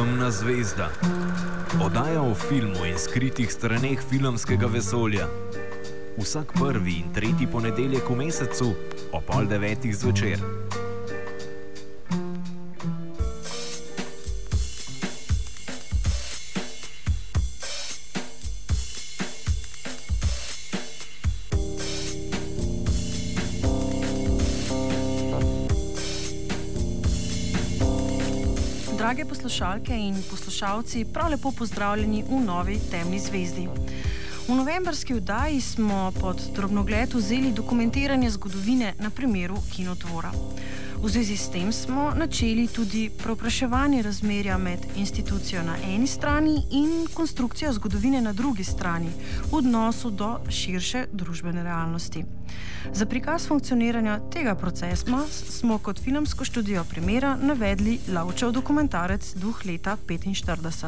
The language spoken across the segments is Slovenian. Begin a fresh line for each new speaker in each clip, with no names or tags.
Temna zvezda. Oddaja o filmu in skritih straneh filmskega vesolja. Vsak prvi in tretji ponedeljek v mesecu ob 8:30 zvečer.
Drage poslušalke in poslušalci, prav lepo pozdravljeni v novi Temni zvezdi. V novembrski oddaji smo pod drobnogled vzeli dokumentiranje zgodovine na primeru Kinotvora. V zvezi s tem smo načeli tudi preopraševanje razmerja med institucijo na eni strani in konstrukcijo zgodovine na drugi strani v odnosu do širše družbene realnosti. Za prikaz funkcioniranja tega procesa smo kot filmsko študijo primera navedli Lavčev dokumentarec Duh leta 45.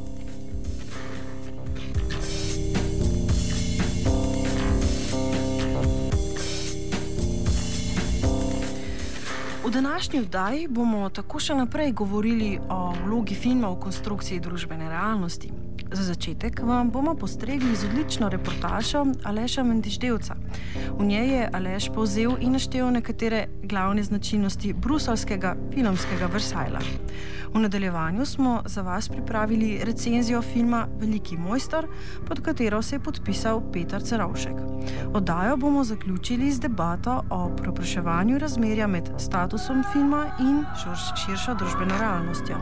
V današnji oddaji bomo tako še naprej govorili o vlogi filma v konstrukciji družbene realnosti. Za začetek vam bomo postregli z odlično reportažo Aleša Mendiždevca. V njej je Aleš povzel in naštel nekatere glavne značilnosti bruselskega filmskega Versajla. V nadaljevanju smo za vas pripravili recenzijo filma Veliki mojster, pod katero se je podpisal Peter Cerovšek. Oddajo bomo zaključili z debato o preopraševanju razmerja med statusom filma in širšo družbeno realnostjo.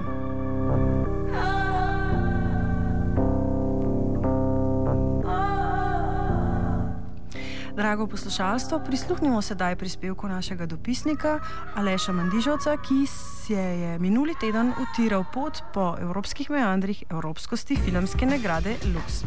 Drago poslušalstvo, prisluhnimo sedaj prispevku našega dopisnika Aleša Mendiždevca, ki se je minuli teden utiral pot po evropskih meandrih evropskosti filmske nagrade Lux.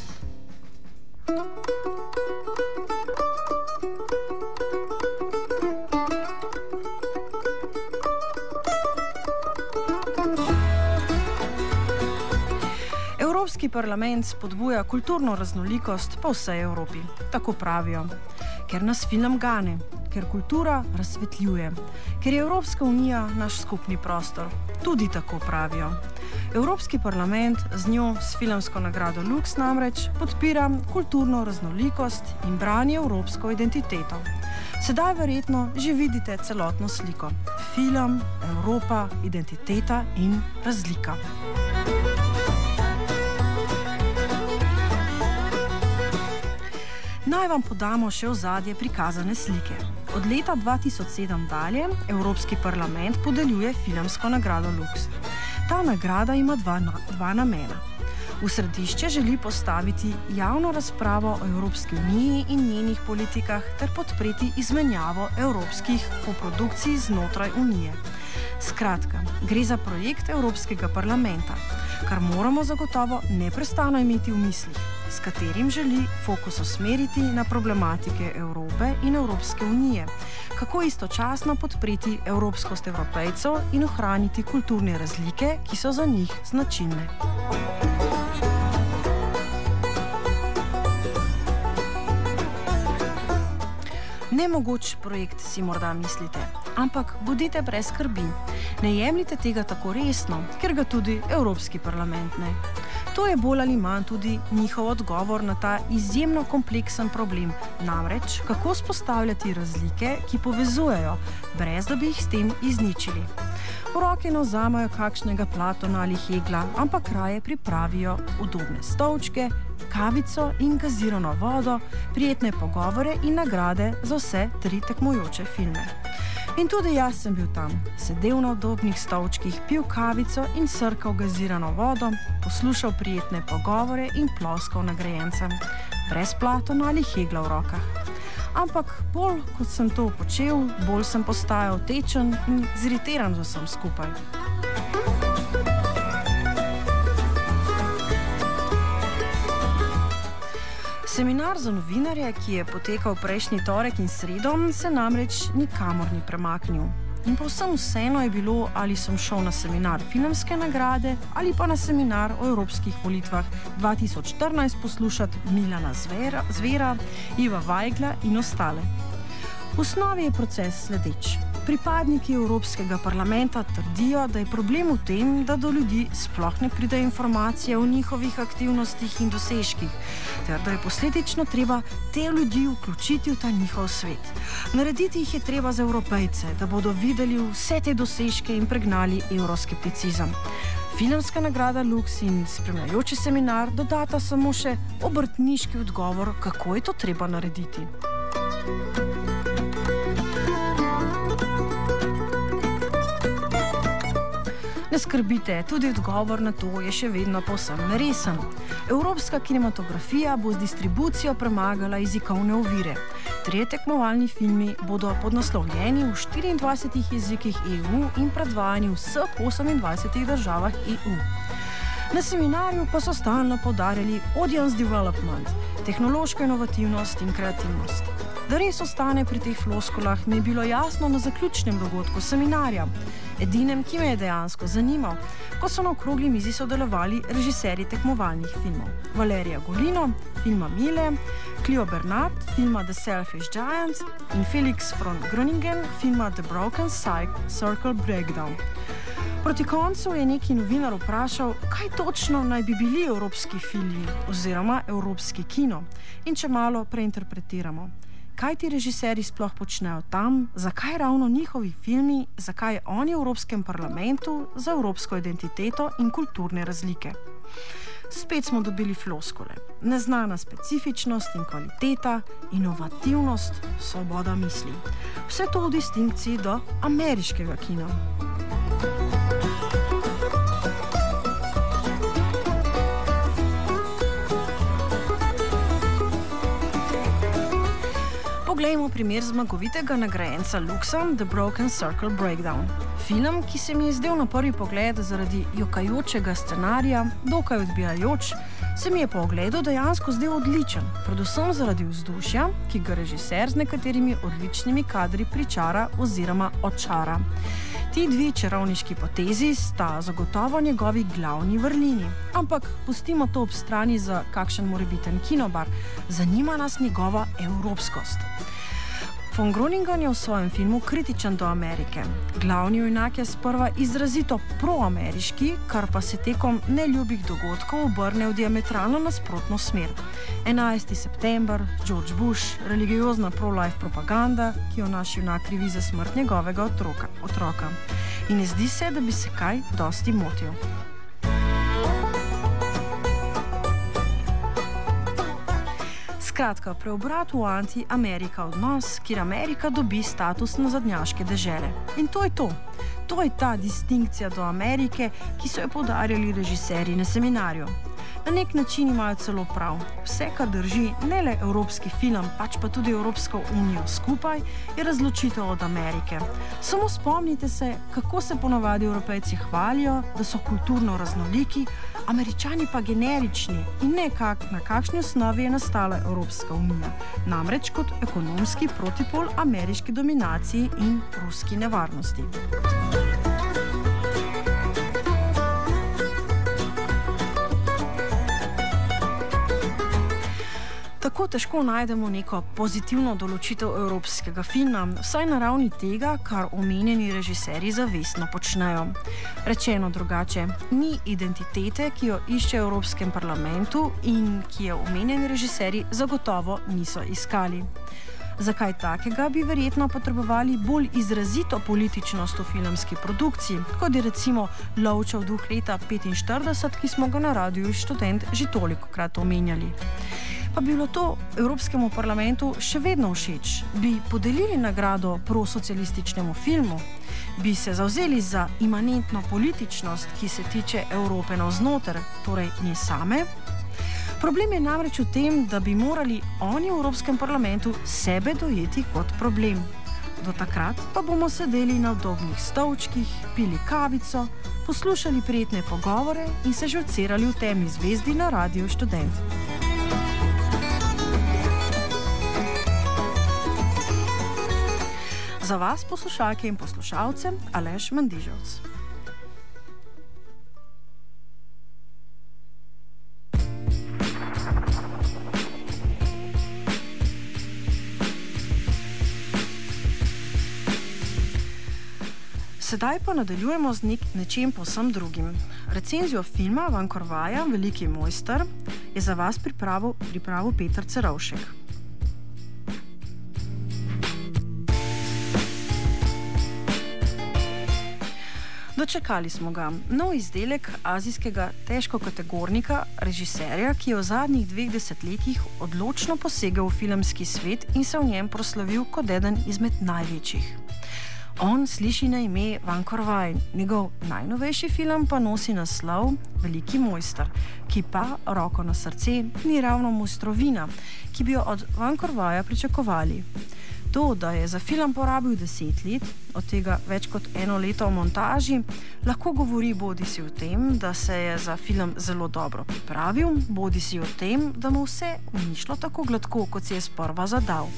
Evropski parlament spodbuja kulturno raznolikost po vsej Evropi, tako pravijo, ker nas film gane, ker kultura razsvetljuje, ker je Evropska unija naš skupni prostor, tudi tako pravijo. Evropski parlament z njo s filmsko nagrado Lux namreč podpira kulturno raznolikost in brani evropsko identiteto. Sedaj verjetno že vidite celotno sliko. Film, Evropa, identiteta in razlika. Naj vam podamo še ozadje prikazane slike. Od leta 2007 dalje Evropski parlament podeljuje filmsko nagrado Lux. Ta nagrada ima dva namena. V središče želi postaviti javno razpravo o Evropski uniji in njenih politikah ter podpreti izmenjavo evropskih koprodukcij znotraj unije. Skratka, gre za projekt Evropskega parlamenta, kar moramo zagotovo neprestano imeti v mislih, s katerim želi fokus usmeriti na problematike Evrope in Evropske unije, kako istočasno podpreti evropskost Evropejcev in ohraniti kulturne razlike, ki so za njih značilne. Nemogoč projekt si morda mislite, ampak bodite brez skrbi. Ne jemljite tega tako resno, ker ga tudi Evropski parlament ne. To je bolj ali manj tudi njihov odgovor na ta izjemno kompleksen problem, namreč kako vzpostavljati razlike, ki povezujejo, brez da bi jih s tem izničili. V roke ne vzamajo kakšnega Platona ali Hegla, ampak raje pripravijo udobne stolčke, kavico in gazirano vodo, prijetne pogovore in nagrade za vse 3 tekmujoče filme. In tudi jaz sem bil tam, sedel na udobnih stolčkih, pil kavico in srkal gazirano vodo, poslušal prijetne pogovore in ploskal nagrajencem, brez Platona ali Hegla v rokah. Ampak bolj kot sem to počel, bolj sem postajal tečen in ziritiran z vsem skupaj. Seminar za novinarje, ki je potekal prejšnji torek in sredo, se namreč nikamor ni premaknil. In povsem vseeno je bilo, ali sem šel na seminar filmske nagrade ali pa na seminar o evropskih volitvah 2014 poslušati Milana Zvera, Iva Vajgla in ostale. V osnovi je proces sledeč. Pripadniki Evropskega parlamenta trdijo, da je problem v tem, da do ljudi sploh ne pride informacije o njihovih aktivnostih in dosežkih, ter da je posledično treba te ljudi vključiti v ta njihov svet. Narediti jih je treba za Evropejce, da bodo videli vse te dosežke in pregnali euroskepticizem. Filmska nagrada Lux in spremljajoči seminar dodata samo še obrtniški odgovor, kako je to treba narediti. Ne skrbite, tudi odgovor na to je še vedno povsem neresen. Evropska kinematografija bo z distribucijo premagala jezikovne ovire. 3 tekmovalni filmi bodo podnaslovljeni v 24 jezikih EU in predvajani v vseh 28 državah EU. Na seminarju pa so stalno poudarjali audience development, tehnološko inovativnost in kreativnost. Da res ostane pri teh floskulah, mi je bilo jasno na zaključnem dogodku seminarja, edinem, ki me je dejansko zanimal, ko so na okrogli mizi sodelovali režiserji tekmovalnih filmov. Valerija Golino, filma Mile, Clio Bernard, filma The Selfish Giant in Felix von Groningen, filma The Broken Circle Breakdown. Proti koncu je neki novinar vprašal, kaj točno naj bi bili evropski filmi oziroma evropski kino. In če malo preinterpretiramo. Kaj ti režiserji sploh počnejo tam, zakaj ravno njihovi filmi, zakaj oni v Evropskem parlamentu, za evropsko identiteto in kulturne razlike. Spet smo dobili floskule. Neznana specifičnost in kvaliteta, inovativnost, svoboda misli. Vse to v distinkciji do ameriškega kina. Poglejmo primer zmagovitega nagrajenca Luxa, The Broken Circle Breakdown. Film, ki se mi je zdel na prvi pogled zaradi jokajočega scenarija, dokaj odbijajoč, se mi je po ogledu dejansko zdel odličen, predvsem zaradi vzdušja, ki ga režiser z nekaterimi odličnimi kadri pričara oziroma očara. Ti 2 čarovniški potezi sta zagotovo njegovi glavni vrlini, ampak pustimo to ob strani za kakšen morebiten kinobar, zanima nas njegova evropskost. Von Groningen je v svojem filmu kritičen do Amerike. Glavni junak je sprva izrazito proameriški, kar pa se tekom neljubih dogodkov obrne v diametralno nasprotno smer. 11. september, George Bush, religiozna pro-life propaganda, ki jo naš junak krivi za smrt njegovega otroka. In ne zdi se, da bi se kaj dosti motil. Skratka, preobrat v anti-Amerika odnos, kjer Amerika dobi status nazadnjaške dežele. In to je to. To je ta distinkcija do Amerike, ki so jo poudarjali režiserji na seminarju. Na nek način imajo celo prav. Vse, kar drži ne le evropski film, pač pa tudi Evropsko unijo skupaj, je razločitev od Amerike. Samo spomnite se, kako se ponavadi Evropejci hvalijo, da so kulturno raznoliki, Američani pa generični in na kakšni osnovi je nastala Evropska unija. Namreč kot ekonomski protipol ameriški dominaciji in ruski nevarnosti. Tako težko najdemo neko pozitivno določitev evropskega filma, vsaj na ravni tega, kar omenjeni režiserji zavestno počnejo. Rečeno drugače, ni identitete, ki jo išče v Evropskem parlamentu in ki jo omenjeni režiserji zagotovo niso iskali. Zakaj takega bi verjetno potrebovali bolj izrazito političnost v filmski produkciji, kot je recimo Lovčev duh leta 1945, ki smo ga na Radiu Študent že tolikokrat omenjali. Pa bi bilo to Evropskemu parlamentu še vedno všeč? Bi podelili nagrado prosocialističnemu filmu? Bi se zavzeli za imanentno političnost, ki se tiče Evrope navznoter, torej nje same? Problem je namreč v tem, da bi morali oni v Evropskem parlamentu sebe dojeti kot problem. Do takrat pa bomo sedeli na udobnih stolčkih, pili kavico, poslušali prijetne pogovore in se žvecirali v temi zvezdi na Radiu Študent. Za vas, poslušalke in poslušalce, Aleš Mandiževc. Sedaj pa nadaljujemo z nečem povsem drugim. Recenzijo filma Van Korvaja, Veliki mojster, je za vas pripravil Peter Cerovšek. Dočekali smo ga. Nov izdelek azijskega težkokategornika, režiserja, ki je v zadnjih 2 desetletjih odločno posegel v filmski svet in se v njem proslavil kot eden izmed največjih. On sliši na ime Van Korvaj, njegov najnovejši film pa nosi naslov Veliki mojster, ki pa, roko na srce, ni ravno mojstrovina, ki bi jo od Van Korvaja pričakovali. To, da je za film porabil 10 let, od tega več kot 1 leto v montaži, lahko govori bodisi o tem, da se je za film zelo dobro pripravil, bodisi o tem, da mu vse ni šlo tako gladko, kot si je sprva zadal.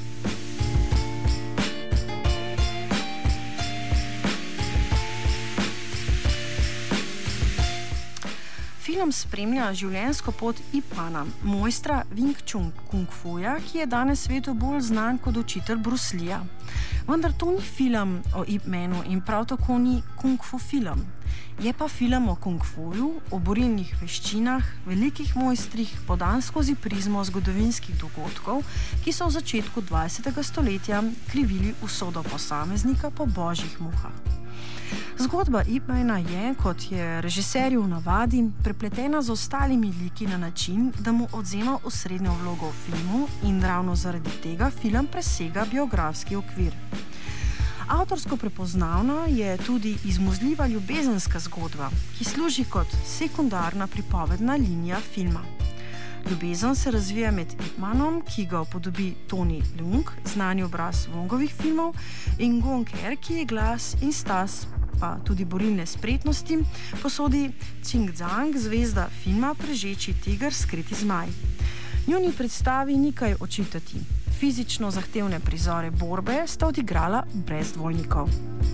Film spremlja življenjsko pot Ip Mana, mojstra Wing Chun Kung Fuja, ki je danes svetu bolj znan kot učitelj Bruce Leeja. Vendar to ni film o Ip Manu in prav tako ni kung fu film. Je pa film o kung fuju, o borilnih veščinah, velikih mojstrih, podan skozi prizmo zgodovinskih dogodkov, ki so v začetku 20. stoletja krivili usodo posameznika po božjih muhah. Zgodba Ip Mana je, kot je režiserju v navadi, prepletena z ostalimi liki na način, da mu odvzema osrednjo vlogo v filmu in ravno zaradi tega film presega biografski okvir. Avtorsko prepoznavna je tudi izmuzljiva ljubezenska zgodba, ki služi kot sekundarna pripovedna linija filma. Ljubezen se razvija med Ip Manom, ki ga upodobi Tony Leung, znani obraz Wongovih filmov, in Gong Ker, ki je glas in stas, pa tudi borilne spretnosti, posodi Ching Zhang, zvezda filma Prežeči tiger, skriti zmaj. Njuni predstavi ni kaj očitati. Fizično zahtevne prizore borbe sta odigrala brez dvojnikov.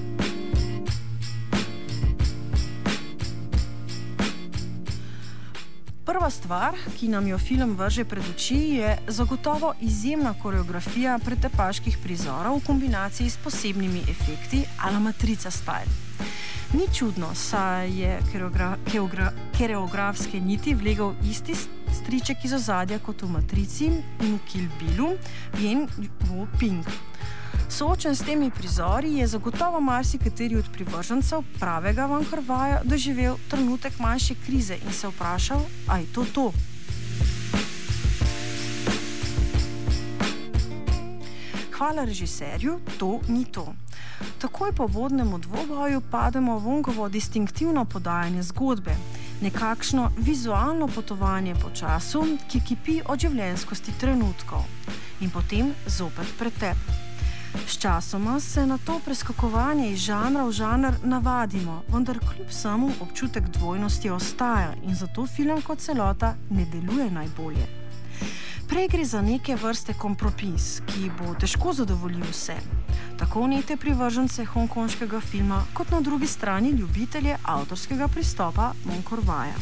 Prva stvar, ki nam jo film vrže pred oči, je zagotovo izjemna koreografija pretepaških prizorov v kombinaciji s posebnimi efekti a la Matrica style. Ni čudno, saj je koreografske niti vlegal isti striček iz ozadja kot v Matrici in v Kill Billu, Yen Wu Ping. Soočen s temi prizori je zagotovo marsikateri od privržencev pravega Van Korvaja doživel trenutek manjše krize in se vprašal, a je to? Hvala režiserju, to ni to. Takoj po vodnemu dvoboju pademo v Wongovo distinktivno podajanje zgodbe, nekakšno vizualno potovanje po času, ki kipi od življenjskosti trenutkov. In potem zopet pretep. Sčasoma se na to preskakovanje iz žanra v žanr navadimo, vendar kljub samo občutek dvojnosti ostaja in zato film kot celota ne deluje najbolje. Prej gre za neke vrste kompromis, ki bo težko zadovoljil vse. Tako nete privržence hongkonškega filma, kot na drugi strani ljubitelje avtorskega pristopa Van Korvaja.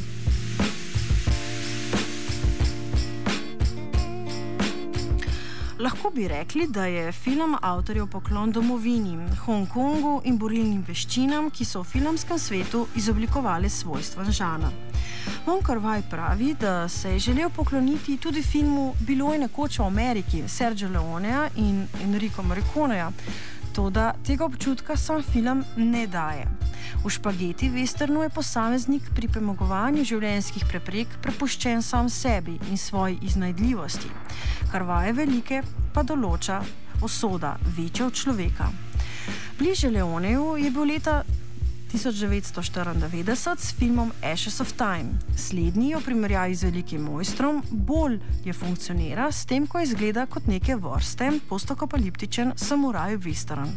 Lahko bi rekli, da je film avtorjev poklon domovini, Hongkongu in borilnim veščinam, ki so v filmskem svetu izoblikovali svojstven žanr. Van Korvaj pravi, da se je želel pokloniti tudi filmu Bilo je nekoč v Ameriki Sergio Leoneja in Enrico Morriconeja, toda tega občutka sam film ne daje. V špageti westernu je posameznik pri premagovanju življenjskih preprek prepuščen sam sebi in svoji iznajdljivosti. Korvaje velike pa določa usoda večja od človeka. Bliže Leoneju je bil leta 1994 s filmom Ashes of Time. Slednji v primerjavi z Velikim mojstrom bolj je funkcionira s tem, ko izgleda kot neke vrste postapokaliptičen samuraj western.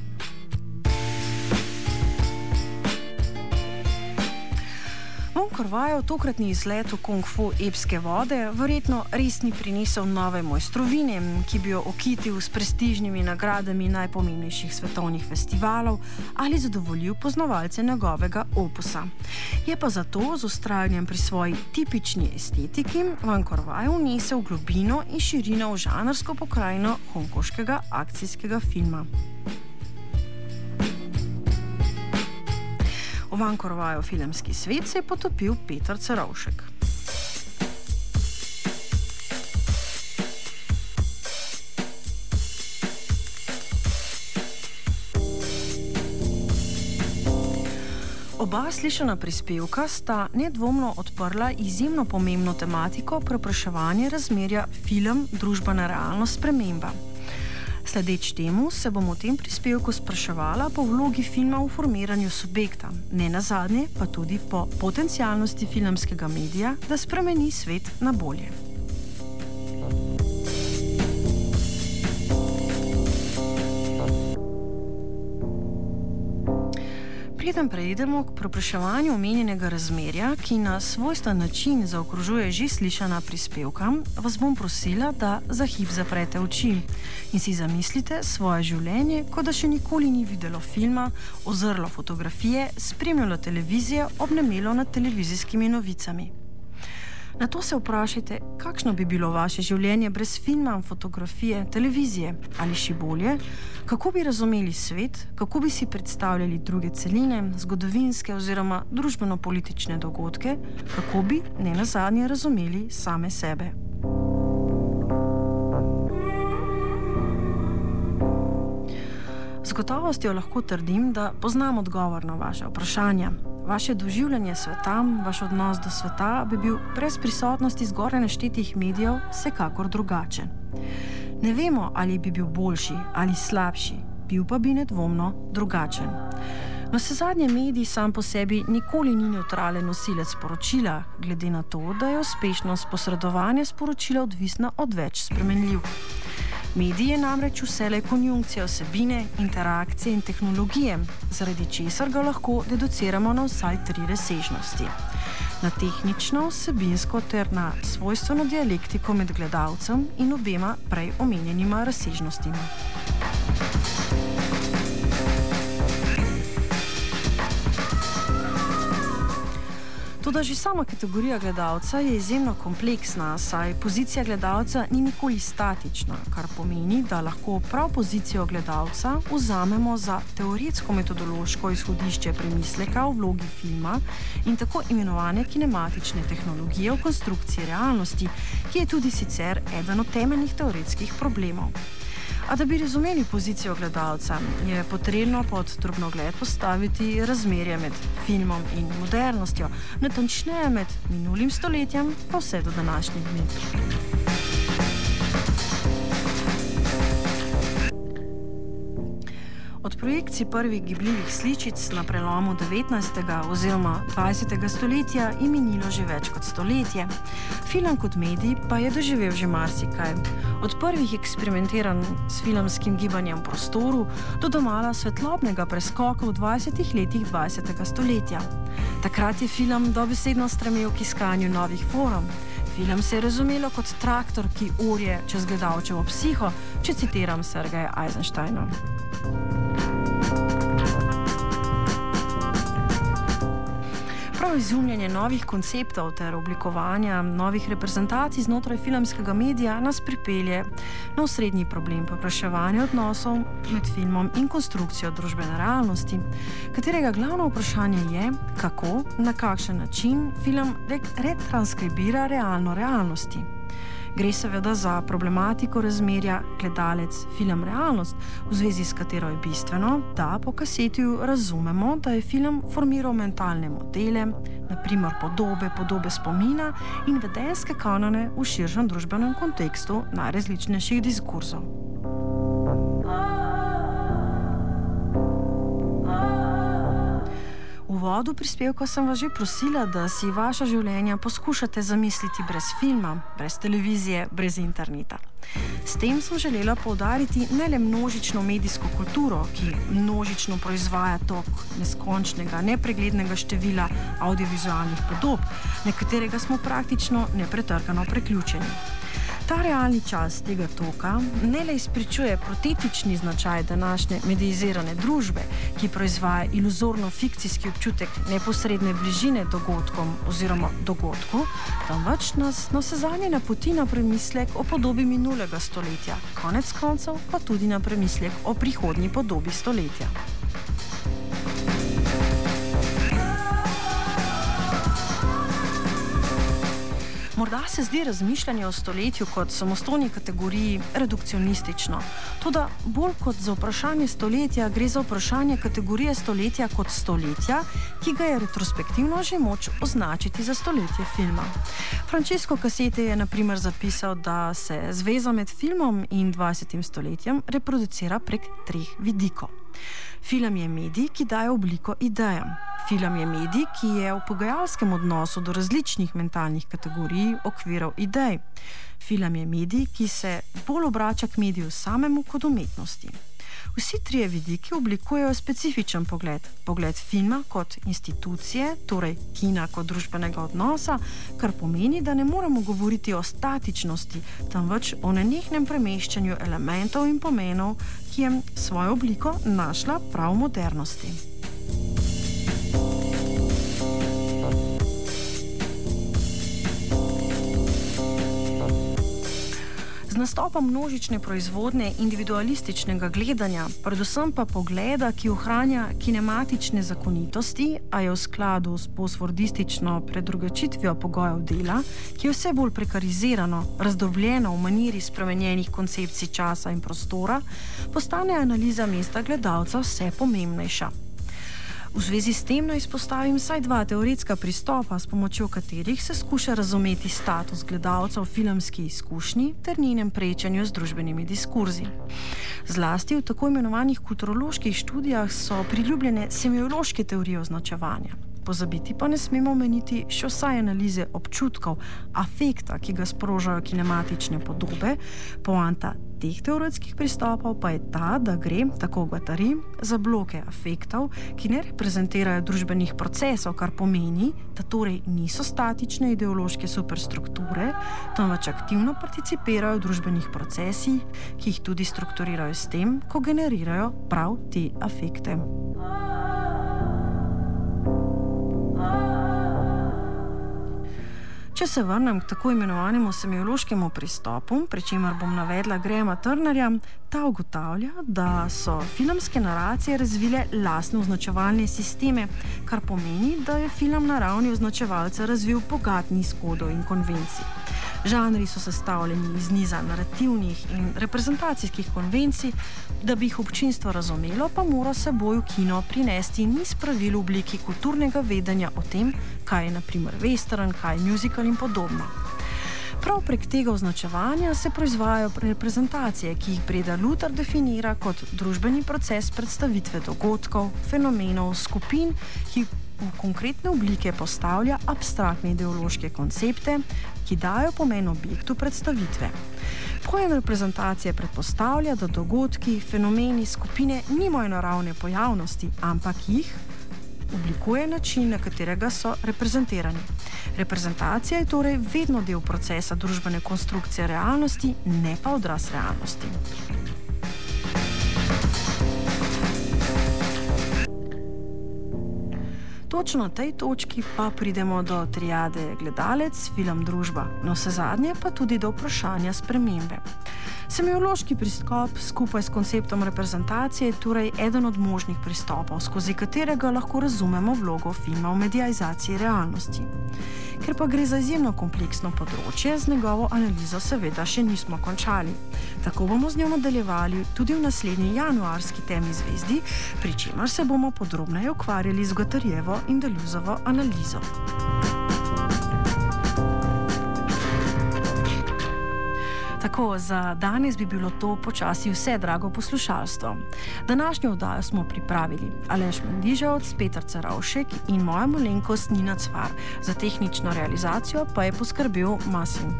Van Korvajev tokratni izlet v kung fu epske vode verjetno res ni prinesel nove mojstrovine, ki bi jo okitil s prestižnimi nagradami najpomembnejših svetovnih festivalov ali zadovoljil poznavalce njegovega opusa. Je pa zato z vztrajanjem pri svoji tipični estetiki Van Korvaj vnesel globino in širino v žanrsko pokrajino hongkonškega akcijskega filma. V Vankorvajo filmski svet se je potopil Peter Cerovšek. Oba slišana prispevka sta nedvomno odprla izjemno pomembno tematiko prepraševanja razmerja film-družbena realnost sprememba. Sledeč temu se bomo v tem prispevku spraševala po vlogi filma v formiranju subjekta, ne nazadnje pa tudi po potencialnosti filmskega medija, da spremeni svet na bolje. Preden preidemo k prepraševanju omenjenega razmerja, ki na svojstven način zaokrožuje že slišana prispevka, vas bom prosila, da za hip zaprete oči in si zamislite svoje življenje, kot da še nikoli ni videlo filma, ozrlo fotografije, spremljalo televizijo, obnemelo nad televizijskimi novicami. Na to se vprašajte, kakšno bi bilo vaše življenje brez filma, fotografije, televizije ali še bolje, kako bi razumeli svet, kako bi si predstavljali druge celine, zgodovinske oziroma družbeno-politične dogodke, kako bi ne nazadnje razumeli same sebe. Z gotovostjo lahko trdim, da poznam odgovor na vaše vprašanja. Vaše doživljanje sveta, vaš odnos do sveta bi bil brez prisotnosti zgoraj naštetih medijev vsekakor drugačen. Ne vemo, ali bi bil boljši ali slabši, bil pa bi nedvomno drugačen. Navsezadnje medij sam po sebi nikoli ni nevtralen nosilec sporočila, glede na to, da je uspešnost posredovanja sporočila odvisna od več spremenljivk. Medij je namreč vselej konjunkcija vsebine, interakcije in tehnologije, zaradi česar ga lahko deduciramo na vsaj 3 razsežnosti. Na tehnično, vsebinsko ter na svojstveno dialektiko med gledalcem in obema prej omenjenima razsežnostima. Toda že sama kategorija gledalca je izjemno kompleksna, saj pozicija gledalca ni nikoli statična, kar pomeni, da lahko prav pozicijo gledalca vzamemo za teoretsko-metodološko izhodišče premisleka v vlogi filma in tako imenovane kinematične tehnologije v konstrukciji realnosti, ki je tudi sicer eden od temeljnih teoretskih problemov. A da bi razumeli pozicijo gledalca, je potrebno pod drobnogled postaviti razmerje med filmom in modernostjo, natančneje med minulim stoletjem pa vse do današnjih dni. Od projekcij prvih gibljivih sličic na prelomu 19. oziroma 20. stoletja je minilo že več kot stoletje. Film kot medij pa je doživel že marsikaj. Od prvih eksperimentiranj s filmskim gibanjem v prostoru do domala svetlobnega preskoka v 20. letih 20. stoletja. Takrat je film dobesedno stremel k iskanju novih form. Film se je razumelo kot traktor, ki orje čez gledalčevo psiho, če citiram Sergeja Eisensteina. Prav izumljanje novih konceptov ter oblikovanja novih reprezentacij znotraj filmskega medija nas pripelje na osrednji problem povpraševanja odnosov med filmom in konstrukcijo družbene realnosti, katerega glavno vprašanje je, kako, na kakšen način film retranskribira realno realnosti. Gre seveda za problematiko razmerja gledalec-film-realnost, v zvezi s katero je bistveno, da po kasetju razumemo, da je film formiral mentalne modele, naprimer podobe spomina in vedenjske kanone v širšem družbenem kontekstu najrazličnejših diskurzov. V uvodu prispevka sem vas že prosila, da si vaša življenja poskušate zamisliti brez filma, brez televizije, brez interneta. S tem sem želela poudariti ne le množično medijsko kulturo, ki množično proizvaja tok neskončnega, nepreglednega števila audiovizualnih podob, na katerega smo praktično nepretrgano priključeni. Ta realni čas tega toka ne le izpričuje protetični značaj današnje medijizirane družbe, ki proizvaja iluzorno-fikcijski občutek neposredne bližine dogodkom oziroma dogodku, temveč nas navsezadnje napoti na premislek o podobi minulega stoletja, konec koncev pa tudi na premislek o prihodnji podobi stoletja. Morda se zdi razmišljanje o stoletju kot samostojni kategoriji redukcionistično. Toda bolj kot za vprašanje stoletja gre za vprašanje kategorije stoletja kot stoletja, ki ga je retrospektivno že moč označiti za stoletje filma. Francesco Cassete je na primer zapisal, da se zveza med filmom in 20. stoletjem reproducira prek 3 vidikov. Film je medij, ki daje obliko idejam. Film je medij, ki je v pogajalskem odnosu do različnih mentalnih kategorij, okvirov idej. Film je medij, ki se bolj obrača k mediju samemu kot umetnosti. Vsi 3 vidiki oblikujejo specifičen pogled filma kot institucije, torej kina kot družbenega odnosa, kar pomeni, da ne moremo govoriti o statičnosti, temveč o nenehnem premeščanju elementov in pomenov, ki je svojo obliko našla prav v modernosti. Z nastopom množične proizvodnje individualističnega gledanja, predvsem pa pogleda, ki ohranja kinematične zakonitosti, a je v skladu s postfordistično predrugačitvijo pogojev dela, ki je vse bolj prekarizirano, razdrobljeno v maniri spremenjenih koncepcij časa in prostora, postane analiza mesta gledalca vse pomembnejša. V zvezi s tem naj izpostavim vsaj 2 teoretska pristopa, s pomočjo katerih se skuša razumeti status gledalca v filmski izkušnji ter njenem prečanju z družbenimi diskurzi. Zlasti v tako imenovanih kulturoloških študijah so priljubljene semiološke teorije označevanja. Pozabiti pa ne smemo omeniti še vsaj analize občutkov, afekta, ki ga sprožajo kinematične podobe. Poanta teh teoretskih pristopov pa je ta, da gre, tako Guattari, za bloke afektov, ki ne reprezentirajo družbenih procesov, kar pomeni, da torej niso statične ideološke superstrukture, temveč aktivno participirajo v družbenih procesih, ki jih tudi strukturirajo s tem, ko generirajo prav te afekte. Če se vrnem k tako imenovanemu semiološkemu pristopu, pri čemer bom navedla Grahama Turnerja, ta ugotavlja, da so filmske naracije razvile lastne označevalne sisteme, kar pomeni, da je film na ravni označevalca razvil bogat niz kodov in konvencij. Žanri so sestavljeni iz niza narativnih in reprezentacijskih konvencij, da bi jih občinstvo razumelo, pa mora seboj v kino prinesti niz pravil v obliki kulturnega vedenja o tem, kaj je na primer western, kaj je musical in podobno. Prav prek tega označevanja se proizvajajo reprezentacije, ki jih Breda Luther definira kot družbeni proces predstavitve dogodkov, fenomenov, skupin, ki v konkretne oblike postavlja abstraktne ideološke koncepte, ki dajo pomen objektu predstavitve. Pojem reprezentacije predpostavlja, da dogodki, fenomeni, skupine nimajo naravne pojavnosti, ampak jih oblikuje način, na katerega so reprezentirani. Reprezentacija je torej vedno del procesa družbene konstrukcije realnosti, ne pa odraz realnosti. Točno na tej točki pa pridemo do triade gledalec, film, družba, no vsezadnje pa tudi do vprašanja spremembe. Semiološki pristop skupaj s konceptom reprezentacije je torej eden od možnih pristopov, skozi katerega lahko razumemo vlogo filma v medializaciji realnosti. Ker pa gre za izjemno kompleksno področje, z njegovo analizo seveda še nismo končali. Tako bomo z njo nadaljevali tudi v naslednji januarski Temi zvezdi, pri čemer se bomo podrobneje ukvarjali z Guattarijevo in Deleuzeovo analizo. Tako, za danes bi bilo to počasi vse, drago poslušalstvo. Današnjo oddajo smo pripravili Aleš Mendiževec, Peter Cerovšek in moja malenkost Nina Cvar. Za tehnično realizacijo pa je poskrbel Masim.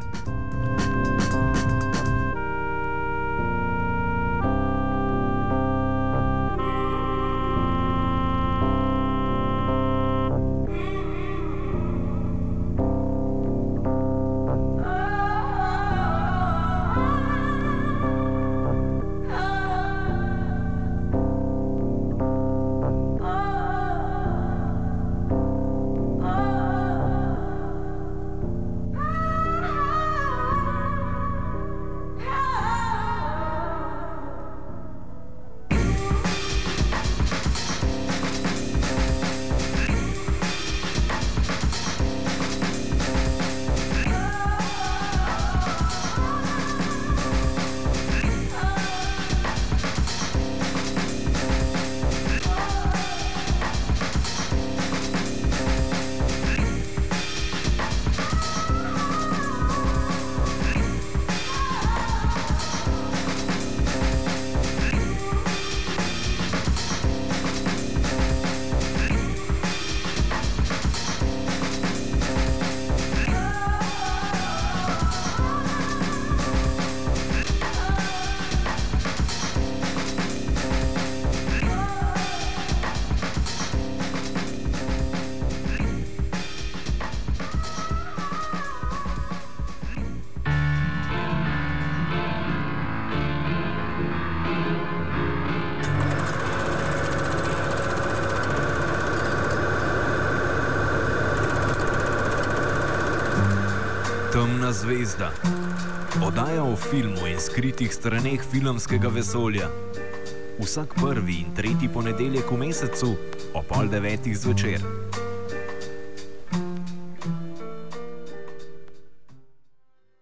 Temna zvezda. Oddaja o filmu in skritih straneh filmskega vesolja. Vsak prvi in tretji ponedeljek v mesecu ob 8:30 zvečer.